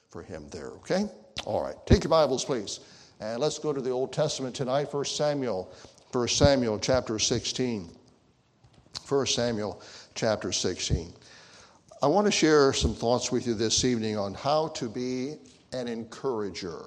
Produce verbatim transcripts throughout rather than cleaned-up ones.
for him there, okay? All right, take your Bibles, please. And let's go to the Old Testament tonight, First Samuel, First Samuel chapter sixteen. First Samuel chapter sixteen. I want to share some thoughts with you this evening on how to be an encourager.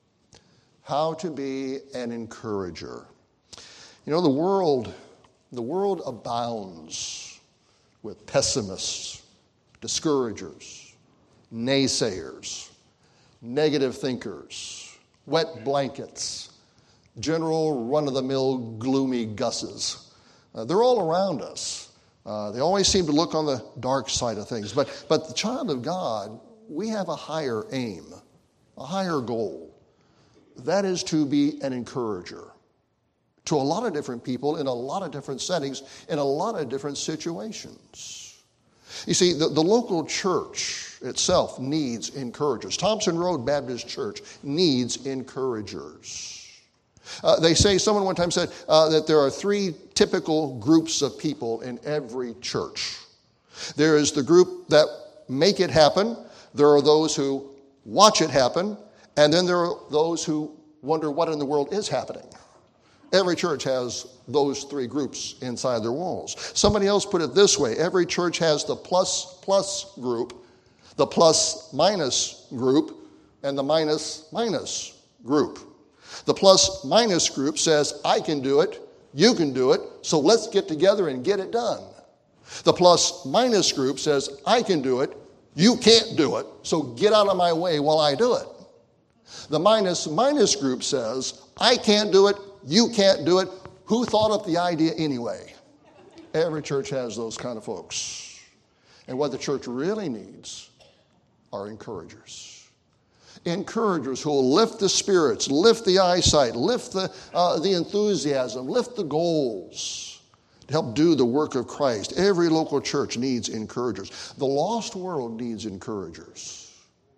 How to be an encourager. You know, the world, the world abounds with pessimists, discouragers, naysayers, negative thinkers, wet blankets, general run-of-the-mill gloomy gusses. Uh, they're all around us. Uh, they always seem to look on the dark side of things. But, but the child of God, we have a higher aim, a higher goal. That is to be an encourager to a lot of different people in a lot of different settings, in a lot of different situations. You see, the, the local church itself needs encouragers. Thompson Road Baptist Church needs encouragers. Uh, they say, someone one time said uh, that there are three typical groups of people in every church. There is the group that make it happen. There are those who watch it happen. And then there are those who wonder what in the world is happening. Every church has those three groups inside their walls. Somebody else put it this way. Every church has the plus plus group, the plus minus group, and the minus minus group. The plus minus group says, I can do it, you can do it, so let's get together and get it done. The plus minus group says, I can do it, you can't do it, so get out of my way while I do it. The minus minus group says, I can't do it, you can't do it, who thought up the idea anyway? Every church has those kind of folks. And what the church really needs are encouragers. Encouragers who will lift the spirits, lift the eyesight, lift the, uh, the enthusiasm, lift the goals to help do the work of Christ. Every local church needs encouragers. The lost world needs encouragers.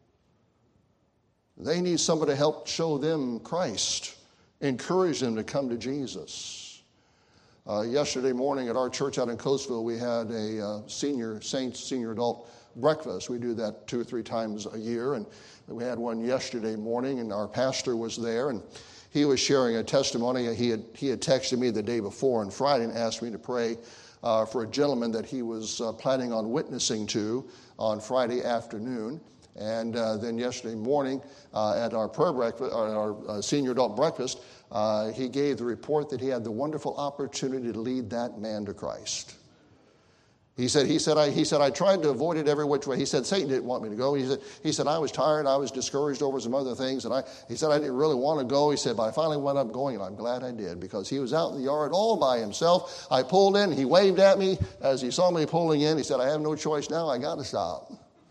They need somebody to help show them Christ, encourage them to come to Jesus. Uh, yesterday morning at our church out in Coatesville, we had a uh, senior saints, senior adult breakfast. We do that two or three times a year, and we had one yesterday morning, and our pastor was there, and he was sharing a testimony. He had he had texted me the day before on Friday and asked me to pray uh, for a gentleman that he was uh, planning on witnessing to on Friday afternoon. And uh, then yesterday morning uh, at our prayer breakfast, our uh, senior adult breakfast, uh, he gave the report that he had the wonderful opportunity to lead that man to Christ. He said, he said, I, he said, I tried to avoid it every which way. He said, Satan didn't want me to go. He said, he said, I was tired. I was discouraged over some other things. And I, he said, I didn't really want to go. He said, but I finally went up going, and I'm glad I did, because he was out in the yard all by himself. I pulled in. He waved at me as he saw me pulling in. He said, I have no choice now. I got to stop.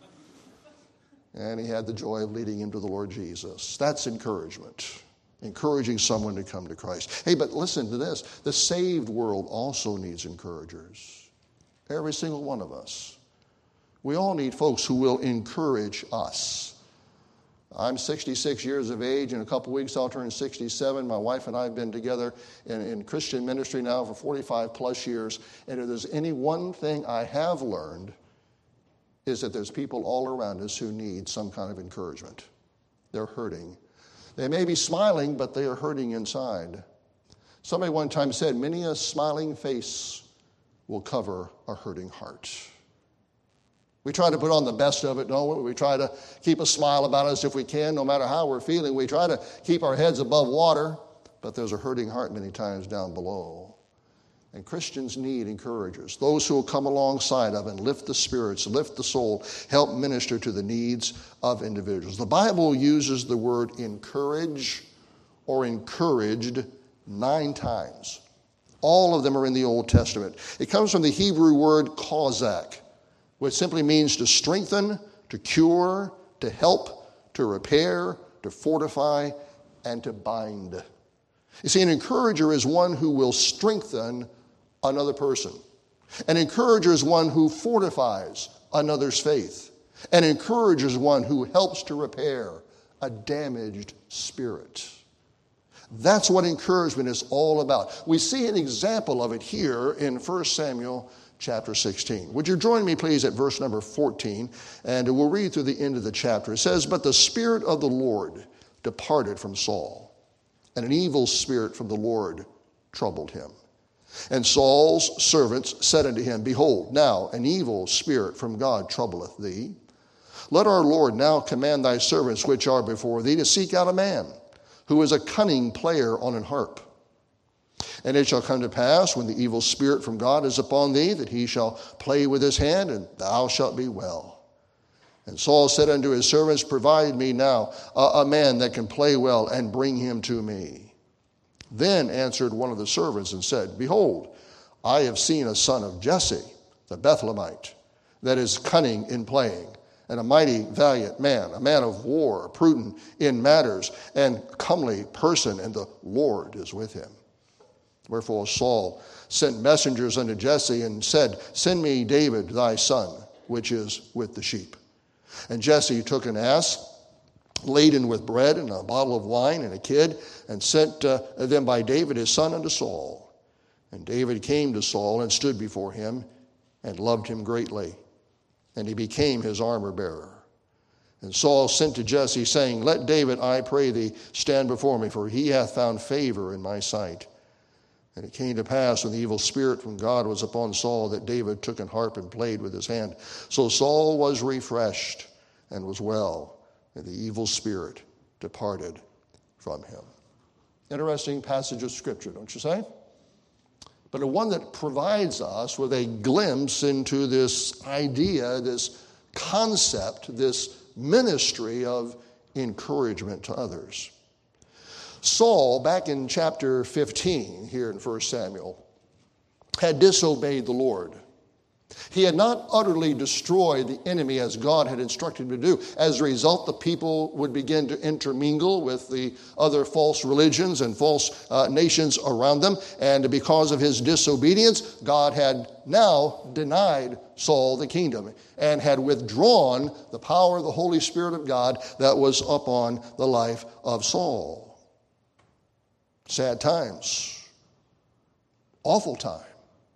And he had the joy of leading him to the Lord Jesus. That's encouragement. Encouraging someone to come to Christ. Hey, but listen to this. The saved world also needs encouragers. Every single one of us. We all need folks who will encourage us. I'm sixty-six years of age. In a couple weeks, I'll turn sixty-seven. My wife and I have been together in, in Christian ministry now for forty-five plus years. And if there's any one thing I have learned, is that there's people all around us who need some kind of encouragement. They're hurting. They may be smiling, but they are hurting inside. Somebody one time said, many a smiling face will cover a hurting heart. We try to put on the best of it, don't we? We try to keep a smile about us if we can, no matter how we're feeling. We try to keep our heads above water, but there's a hurting heart many times down below. And Christians need encouragers, those who will come alongside of and lift the spirits, lift the soul, help minister to the needs of individuals. The Bible uses the word encourage or encouraged nine times. All of them are in the Old Testament. It comes from the Hebrew word kozak, which simply means to strengthen, to cure, to help, to repair, to fortify, and to bind. You see, an encourager is one who will strengthen another person. An encourager is one who fortifies another's faith. An encourager is one who helps to repair a damaged spirit. That's what encouragement is all about. We see an example of it here in First Samuel chapter sixteen. Would you join me, please, at verse number fourteen, and we'll read through the end of the chapter. It says, "But the Spirit of the Lord departed from Saul, and an evil spirit from the Lord troubled him. And Saul's servants said unto him, Behold, now an evil spirit from God troubleth thee. Let our Lord now command thy servants which are before thee to seek out a man, who is a cunning player on an harp. And it shall come to pass, when the evil spirit from God is upon thee, that he shall play with his hand, and thou shalt be well. And Saul said unto his servants, Provide me now a, a man that can play well, and bring him to me. Then answered one of the servants and said, Behold, I have seen a son of Jesse, the Bethlehemite, that is cunning in playing, and a mighty valiant man, a man of war, prudent in matters, and comely person, and the Lord is with him. Wherefore Saul sent messengers unto Jesse and said, Send me David thy son, which is with the sheep. And Jesse took an ass laden with bread and a bottle of wine and a kid, and sent uh, them by David his son unto Saul. And David came to Saul and stood before him, and loved him greatly. And he became his armor bearer. And Saul sent to Jesse, saying, Let David, I pray thee, stand before me, for he hath found favor in my sight. And it came to pass, when the evil spirit from God was upon Saul, that David took an harp and played with his hand. So Saul was refreshed and was well, and the evil spirit departed from him. Interesting passage of Scripture, don't you say? But a one that provides us with a glimpse into this idea, this concept, this ministry of encouragement to others. Saul, back in chapter fifteen here in First Samuel, had disobeyed the Lord. He had not utterly destroyed the enemy as God had instructed him to do. As a result, the people would begin to intermingle with the other false religions and false uh, nations around them. And because of his disobedience, God had now denied Saul the kingdom and had withdrawn the power of the Holy Spirit of God that was upon the life of Saul. Sad times. Awful time.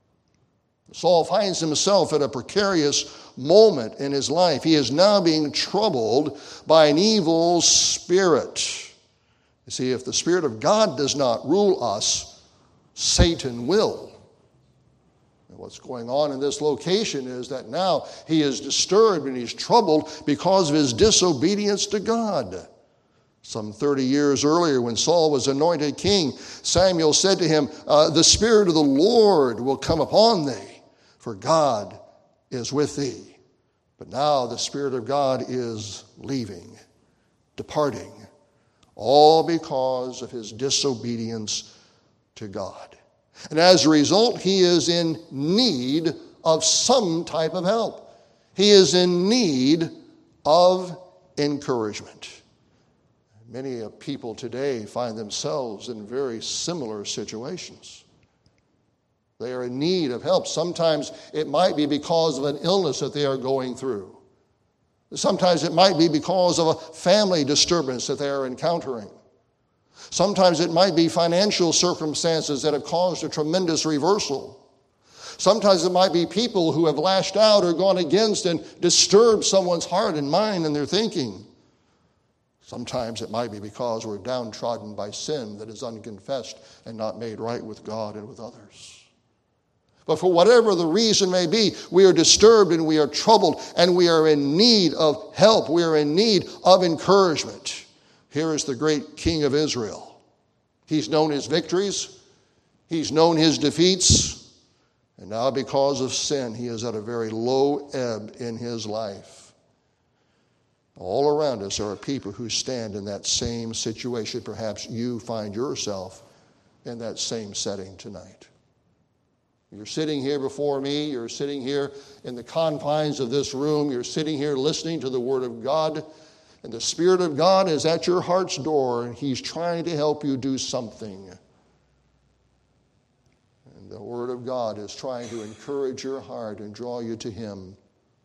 Saul finds himself at a precarious moment in his life. He is now being troubled by an evil spirit. You see, if the Spirit of God does not rule us, Satan will. And what's going on in this location is that now he is disturbed and he's troubled because of his disobedience to God. Some thirty years earlier, when Saul was anointed king, Samuel said to him, uh, The Spirit of the Lord will come upon thee, for God is with thee. But now the Spirit of God is leaving, departing, all because of his disobedience to God. And as a result, he is in need of some type of help. He is in need of encouragement. Many people today find themselves in very similar situations. They are in need of help. Sometimes it might be because of an illness that they are going through. Sometimes it might be because of a family disturbance that they are encountering. Sometimes it might be financial circumstances that have caused a tremendous reversal. Sometimes it might be people who have lashed out or gone against and disturbed someone's heart and mind and their thinking. Sometimes it might be because we're downtrodden by sin that is unconfessed and not made right with God and with others. But for whatever the reason may be, we are disturbed and we are troubled and we are in need of help. We are in need of encouragement. Here is the great King of Israel. He's known his victories. He's known his defeats. And now because of sin, he is at a very low ebb in his life. All around us are people who stand in that same situation. Perhaps you find yourself in that same setting tonight. You're sitting here before me. You're sitting here in the confines of this room. You're sitting here listening to the Word of God. And the Spirit of God is at your heart's door, and He's trying to help you do something. And the Word of God is trying to encourage your heart and draw you to Him.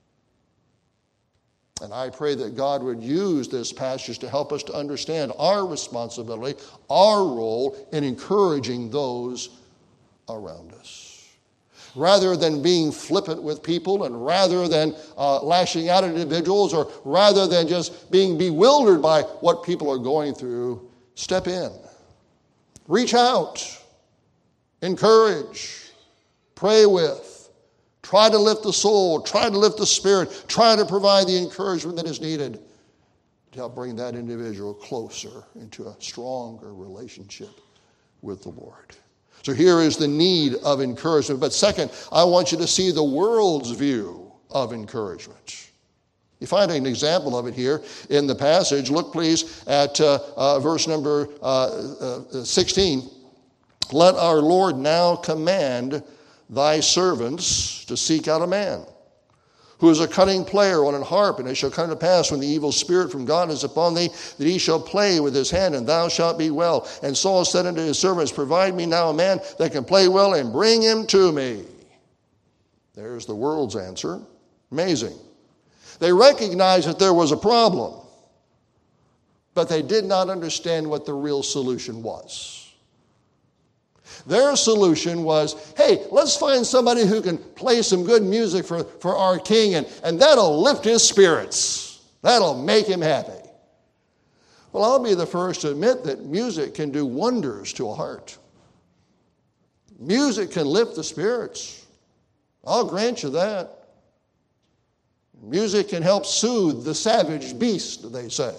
And I pray that God would use this passage to help us to understand our responsibility, our role in encouraging those around us. rather than being flippant with people, and rather than uh, lashing out at individuals, or rather than just being bewildered by what people are going through, step in. Reach out. Encourage. Pray with. Try to lift the soul. Try to lift the spirit. Try to provide the encouragement that is needed to help bring that individual closer into a stronger relationship with the Lord. So here is the need of encouragement. But second, I want you to see the world's view of encouragement. You find an example of it here in the passage. Look, please, at uh, uh, verse number uh, uh, sixteen. Let our Lord now command thy servants to seek out a man who is a cunning player on an harp, and it shall come to pass when the evil spirit from God is upon thee, that he shall play with his hand, and thou shalt be well. And Saul said unto his servants, provide me now a man that can play well, and bring him to me. There's the world's answer. Amazing. They recognized that there was a problem, but they did not understand what the real solution was. Their solution was, hey, let's find somebody who can play some good music for, for our king, and, and that'll lift his spirits. That'll make him happy. Well, I'll be the first to admit that music can do wonders to a heart. Music can lift the spirits. I'll grant you that. Music can help soothe the savage beast, they say.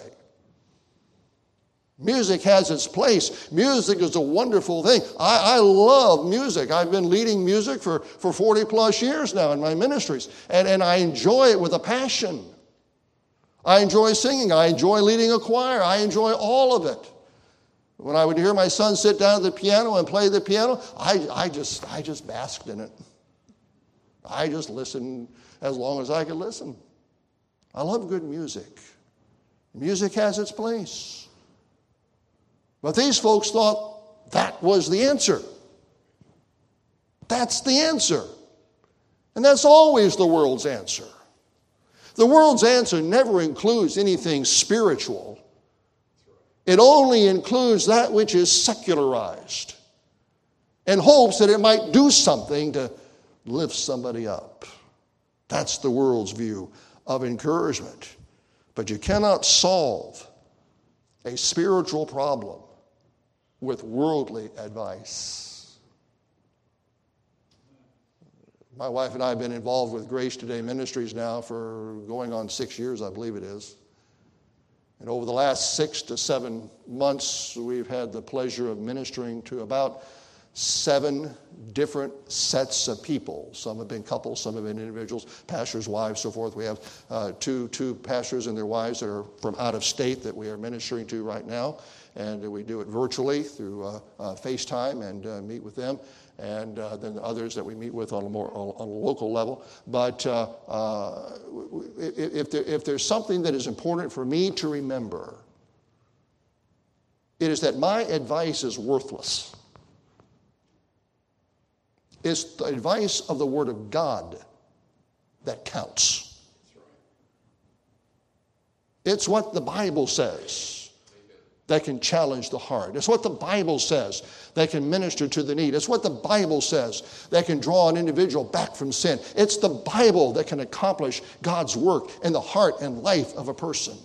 Music has its place. Music is a wonderful thing. I, I love music. I've been leading music for, for forty plus years now in my ministries, and, and I enjoy it with a passion. I enjoy singing. I enjoy leading a choir. I enjoy all of it. When I would hear my son sit down at the piano and play the piano, I, I, just, I just basked in it. I just listened as long as I could listen. I love good music. Music has its place. But these folks thought that was the answer. That's the answer. And that's always the world's answer. The world's answer never includes anything spiritual. It only includes that which is secularized and hopes that it might do something to lift somebody up. That's the world's view of encouragement. But you cannot solve a spiritual problem with worldly advice. My wife and I have been involved with Grace Today Ministries now for going on six years, I believe it is. And over the last six to seven months, we've had the pleasure of ministering to about seven different sets of people. Some have been couples, some have been individuals, pastors' wives, so forth. We have uh, two, two pastors and their wives that are from out of state that we are ministering to right now. And we do it virtually through uh, uh, FaceTime and uh, meet with them. And uh, then others that we meet with on a more on a local level. But uh, uh, if, there, if there's something that is important for me to remember, it is that my advice is worthless. It's the advice of the Word of God that counts. It's what the Bible says that can challenge the heart. It's what the Bible says that can minister to the need. It's what the Bible says that can draw an individual back from sin. It's the Bible that can accomplish God's work in the heart and life of a person.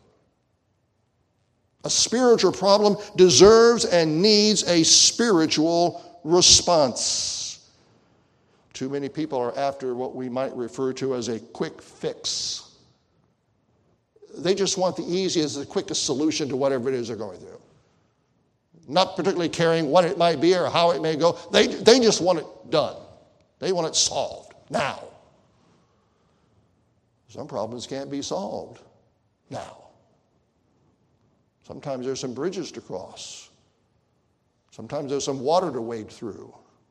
A spiritual problem deserves and needs a spiritual response. Too many people are after what we might refer to as a quick fix. They just want the easiest, the quickest solution to whatever it is they're going through. Not particularly caring what it might be or how it may go. They, they just want it done. They want it solved now. Some problems can't be solved now. Sometimes there's some bridges to cross. Sometimes there's some water to wade through.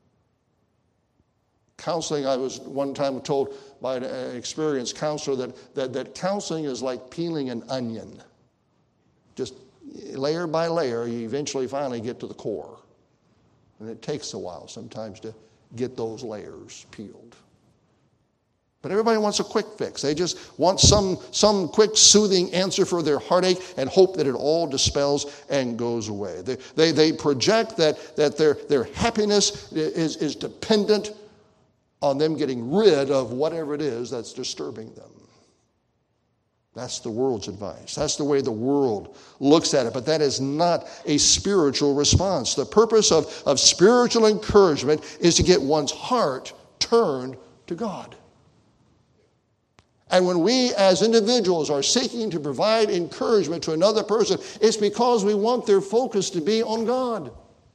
Counseling, I was one time told by an experienced counselor that, that, that counseling is like peeling an onion. Just layer by layer, you eventually finally get to the core. And it takes a while sometimes to get those layers peeled. But everybody wants a quick fix. They just want some, some quick soothing answer for their heartache and hope that it all dispels and goes away. They, they, they project that, that their, their happiness is, is dependent on them getting rid of whatever it is that's disturbing them. That's the world's advice. That's the way the world looks at it. But that is not a spiritual response. The purpose of, of spiritual encouragement is to get one's heart turned to God. And when we as individuals are seeking to provide encouragement to another person, it's because we want their focus to be on God.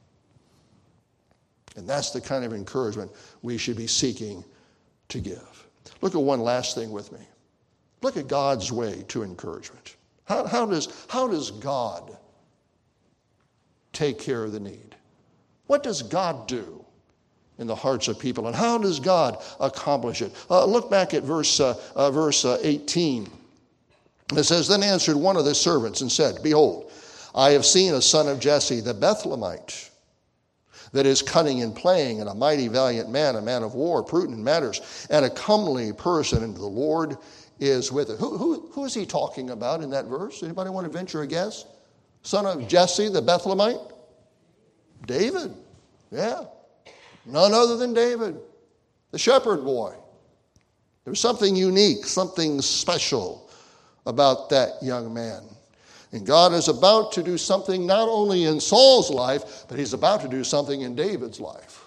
And that's the kind of encouragement we should be seeking to give. Look at one last thing with me. Look at God's way to encouragement. How, how, does, how does God take care of the need? What does God do in the hearts of people? And how does God accomplish it? Uh, look back at verse, uh, uh, verse uh, eighteen. It says, Then answered one of the servants and said, Behold, I have seen a son of Jesse, the Bethlehemite, that is cunning in playing, and a mighty valiant man, a man of war, prudent in matters, and a comely person, and the Lord is with it. Who, who, who is he talking about in that verse? Anybody want to venture a guess? Son of Jesse, the Bethlehemite? David. Yeah. None other than David, the shepherd boy. There was something unique, something special about that young man. And God is about to do something not only in Saul's life, but he's about to do something in David's life.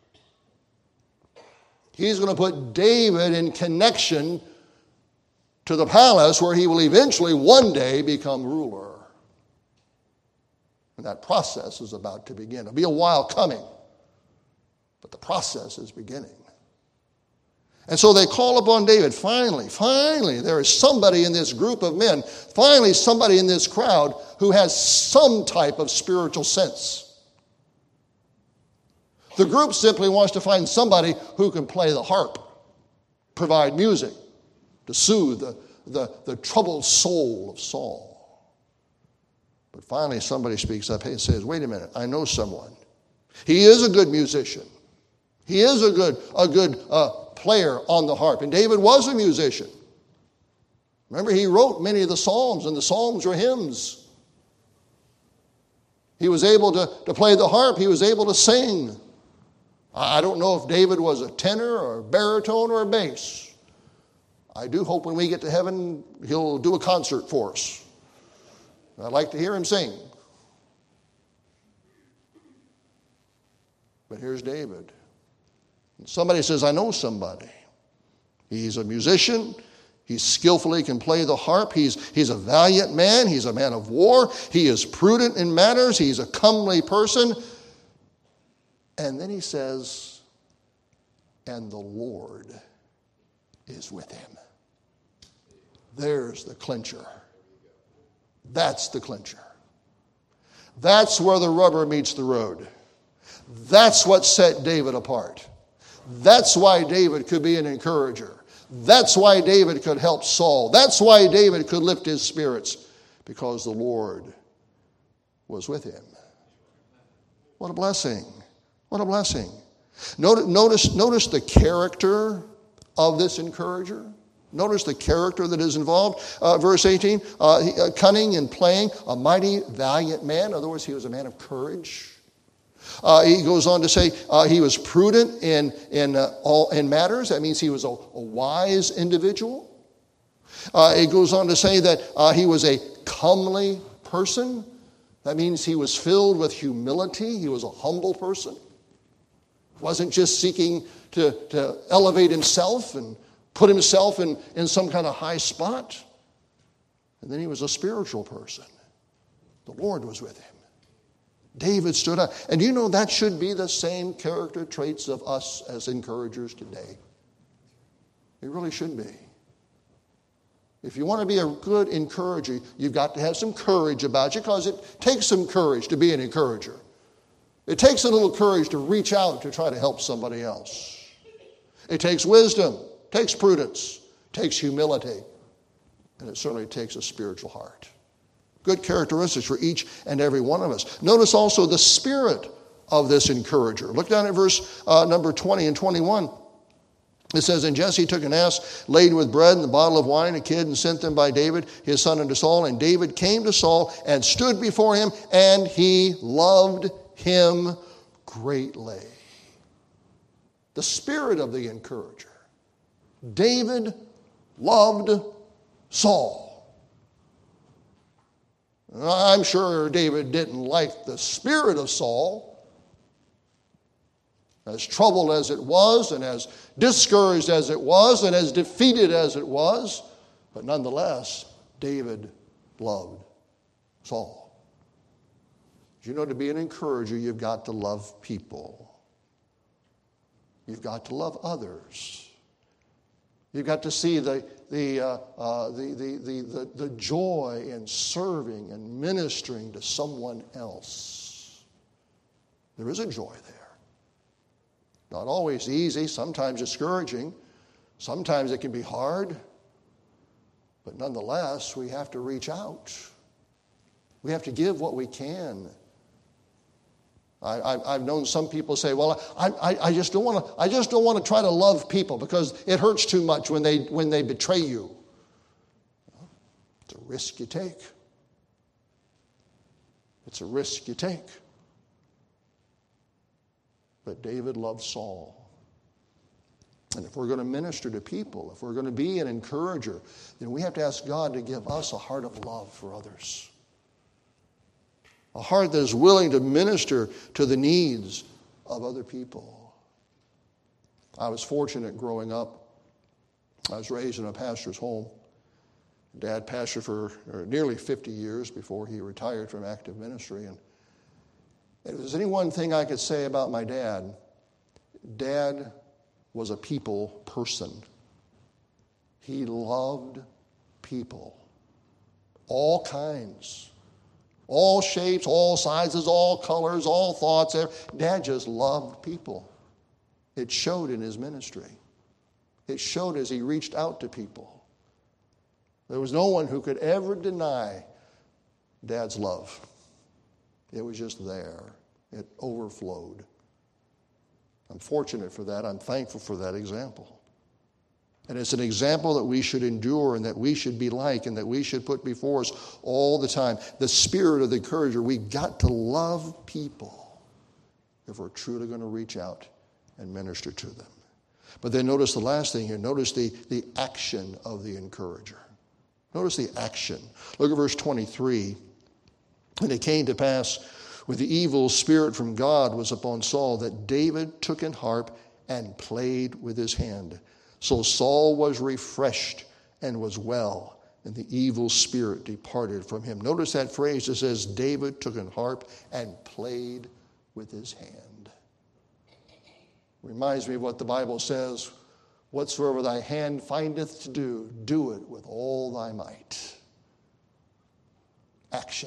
He's going to put David in connection to the palace where he will eventually one day become ruler. And that process is about to begin. It'll be a while coming, but the process is beginning. And so they call upon David. Finally, finally, there is somebody in this group of men, finally somebody in this crowd who has some type of spiritual sense. The group simply wants to find somebody who can play the harp, provide music to soothe the, the, the troubled soul of Saul. But finally somebody speaks up and says, wait a minute, I know someone. He is a good musician. He is a good, a good uh, player on the harp. And David was a musician. Remember, he wrote many of the Psalms, and the Psalms were hymns. He was able to, to play the harp. He was able to sing. I don't know if David was a tenor or a baritone or a bass. I do hope when we get to heaven, he'll do a concert for us. I'd like to hear him sing. But here's David. Somebody says, I know somebody. He's a musician. He skillfully can play the harp. He's, he's a valiant man. He's a man of war. He is prudent in matters. He's a comely person. And then he says, and the Lord is with him. There's the clincher. That's the clincher. That's where the rubber meets the road. That's what set David apart. That's why David could be an encourager. That's why David could help Saul. That's why David could lift his spirits, because the Lord was with him. What a blessing. What a blessing. Notice, notice, notice the character of this encourager. Notice the character that is involved. Uh, verse eighteen, uh, he, uh, cunning and playing, a mighty, valiant man. In other words, he was a man of courage. Uh, he goes on to say uh, he was prudent in, in, uh, all, in matters. That means he was a, a wise individual. Uh, it goes on to say that uh, he was a comely person. That means he was filled with humility. He was a humble person. Wasn't just seeking to, to elevate himself and put himself in, in some kind of high spot. And then he was a spiritual person. The Lord was with him. David stood up. And you know that should be the same character traits of us as encouragers today. It really should be. If you want to be a good encourager, you've got to have some courage about you, because it takes some courage to be an encourager. It takes a little courage to reach out to try to help somebody else. It takes wisdom, takes prudence, takes humility, and it certainly takes a spiritual heart. Good characteristics for each and every one of us. Notice also the spirit of this encourager. Look down at verse uh, number twenty and twenty-one. It says, And Jesse took an ass laden with bread and a bottle of wine, a kid, and sent them by David, his son, unto Saul. And David came to Saul and stood before him, and he loved him greatly. the spirit of the encourager. David loved Saul. I'm sure David didn't like the spirit of Saul. As troubled as it was, and as discouraged as it was, and as defeated as it was, but nonetheless, David loved Saul. You know, to be an encourager, you've got to love people. You've got to love others. You've got to see the, the, uh, uh, the, the, the, the, the joy in serving and ministering to someone else. There is a joy there. Not always easy, sometimes discouraging, sometimes it can be hard, but nonetheless, we have to reach out. We have to give what we can. I, I, I've known some people say, "Well, I, I, I just don't want to. I just don't want to try to love people because it hurts too much when they when they betray you." Well, it's a risk you take. It's a risk you take. But David loved Saul. And if we're going to minister to people, if we're going to be an encourager, then we have to ask God to give us a heart of love for others. A heart that is willing to minister to the needs of other people. I was fortunate growing up. I was raised in a pastor's home. Dad pastored for nearly fifty years before he retired from active ministry. And if there's any one thing I could say about my dad, Dad was a people person. He loved people. All kinds. All shapes, all sizes, all colors, all thoughts. Dad just loved people. It showed in his ministry. It showed as he reached out to people. There was no one who could ever deny Dad's love. It was just there. It overflowed. I'm fortunate for that. I'm thankful for that example. And it's an example that we should endure and that we should be like and that we should put before us all the time. The spirit of the encourager. We've got to love people if we're truly going to reach out and minister to them. But then notice the last thing here. Notice the, the action of the encourager. Notice the action. Look at verse twenty-three. And it came to pass when the evil spirit from God was upon Saul that David took an harp and played with his hand. So Saul was refreshed and was well, and the evil spirit departed from him. Notice that phrase that says David took an harp and played with his hand. Reminds me of what the Bible says, whatsoever thy hand findeth to do, do it with all thy might. Action.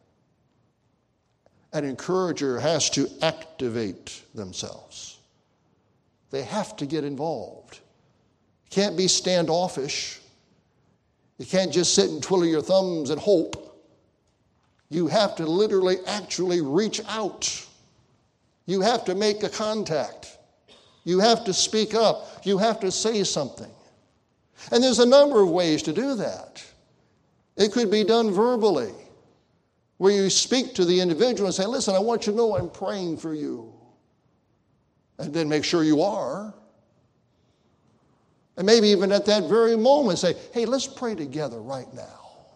An encourager has to activate themselves. They have to get involved. You can't be standoffish. You can't just sit and twiddle your thumbs and hope. You have to literally actually reach out. You have to make a contact. You have to speak up. You have to say something. And there's a number of ways to do that. It could be done verbally, where you speak to the individual and say, listen, I want you to know I'm praying for you. And then make sure you are. And maybe even at that very moment say, hey, let's pray together right now.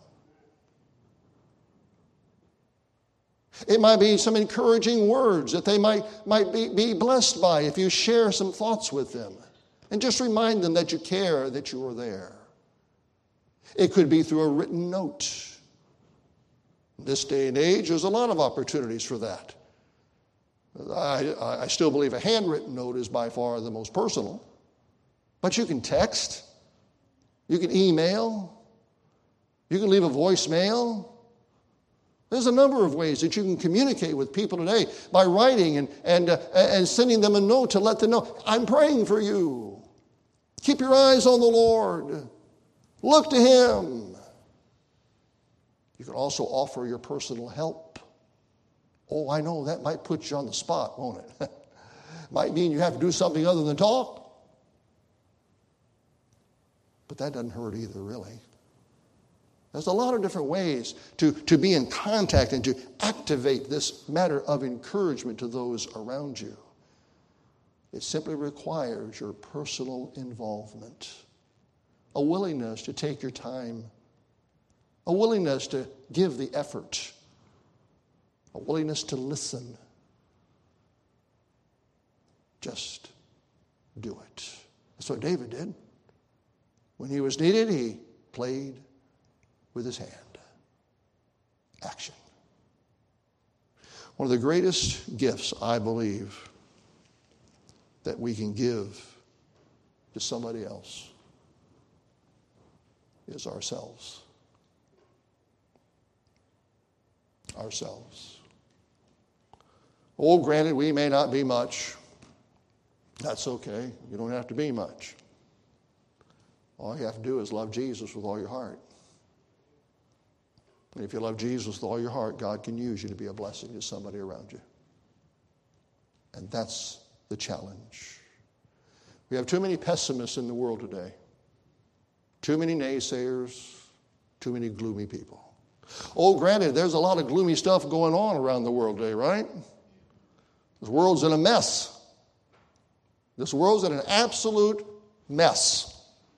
It might be some encouraging words that they might, might be, be blessed by if you share some thoughts with them. And just remind them that you care, that you are there. It could be through a written note. In this day and age, there's a lot of opportunities for that. I, I still believe a handwritten note is by far the most personal. But you can text. You can email. You can leave a voicemail. There's a number of ways that you can communicate with people today by writing and, and, uh, and sending them a note to let them know, I'm praying for you. Keep your eyes on the Lord. Look to Him. You can also offer your personal help. Oh, I know that might put you on the spot, won't it? Might mean you have to do something other than talk. But that doesn't hurt either, really. There's a lot of different ways to, to be in contact and to activate this matter of encouragement to those around you. It simply requires your personal involvement, a willingness to take your time, a willingness to give the effort, a willingness to listen. Just do it. That's what David did. When he was needed, he played with his hand. Action. One of the greatest gifts, I believe, that we can give to somebody else is ourselves. Ourselves. Oh, granted, we may not be much. That's okay. You don't have to be much. All you have to do is love Jesus with all your heart. And if you love Jesus with all your heart, God can use you to be a blessing to somebody around you. And that's the challenge. We have too many pessimists in the world today. Too many naysayers. Too many gloomy people. Oh, granted, there's a lot of gloomy stuff going on around the world today, right? This world's in a mess. This world's in an absolute mess.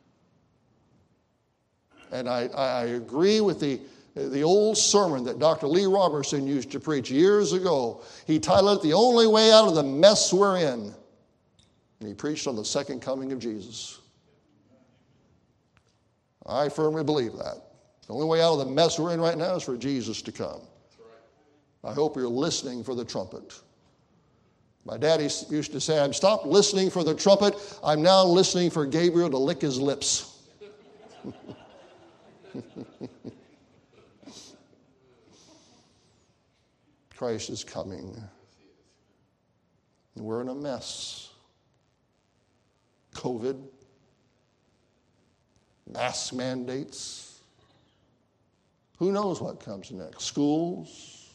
And I, I agree with the, the old sermon that Doctor Lee Robertson used to preach years ago. He titled it, "The Only Way Out of the Mess We're In." And he preached on the second coming of Jesus. I firmly believe that. The only way out of the mess we're in right now is for Jesus to come. I hope you're listening for the trumpet. My daddy used to say, "I've stopped listening for the trumpet. I'm now listening for Gabriel to lick his lips." Christ is coming. And we're in a mess. COVID, mask mandates. Who knows what comes next? Schools,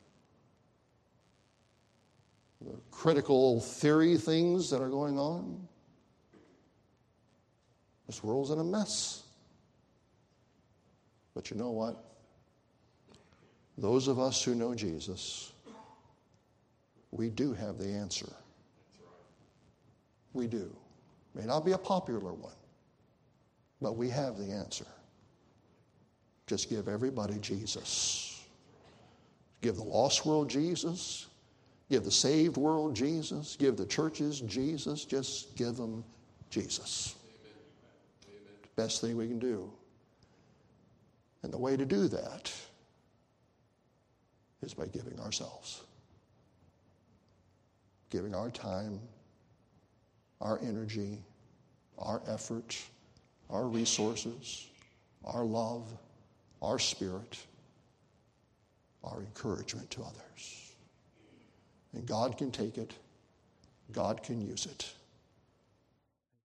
the critical theory things that are going on. This world's in a mess. But you know what? Those of us who know Jesus, we do have the answer. We do. May not be a popular one, but we have the answer. Just give everybody Jesus. Give the lost world Jesus. Give the saved world Jesus. Give the churches Jesus. Just give them Jesus. Amen. Amen. The best thing we can do. And the way to do that is by giving ourselves. Giving our time, our energy, our effort, our resources, our love, our spirit, our encouragement to others. And God can take it. God can use it.